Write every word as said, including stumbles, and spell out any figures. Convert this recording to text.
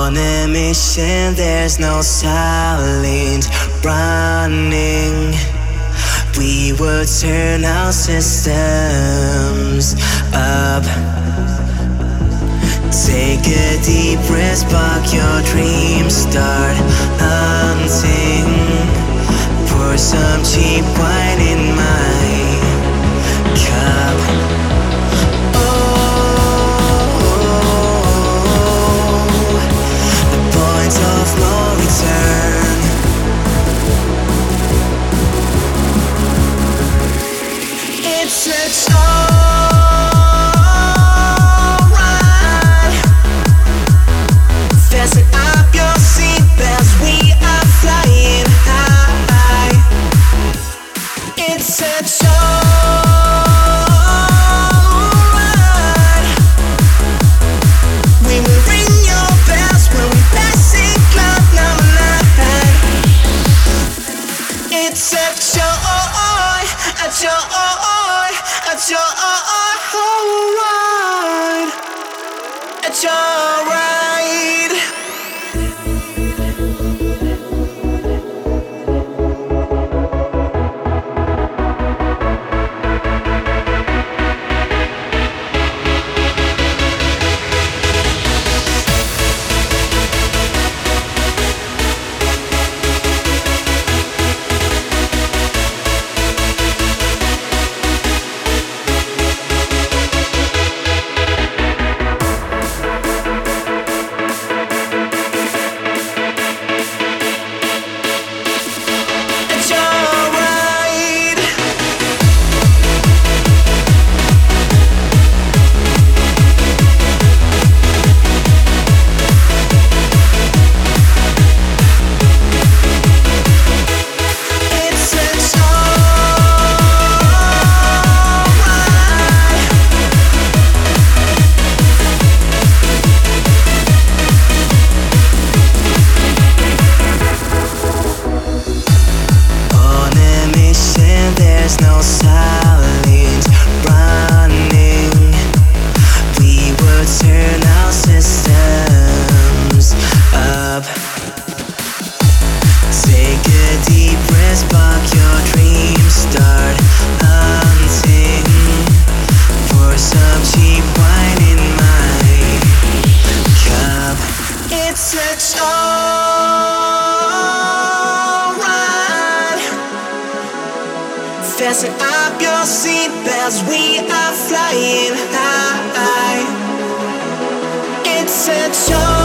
On a mission, there's no silent running. We will turn our systems up. Take a deep breath, spark your dreams, start hunting. Pour some cheap wine in my cup. Of no return. It's a alright. Fasten up your seatbelts, we are flying high. It's a alright. We will ring your bells when we pass it. It's a joy, a joy, a joyride, a joyride. No silent running. We will turn our systems up. Take a deep breath, spark your dreams, start hunting. Pour some cheap wine in my cup. It's a alright. Fasten up your seatbelts, we are flying high. It's a joy.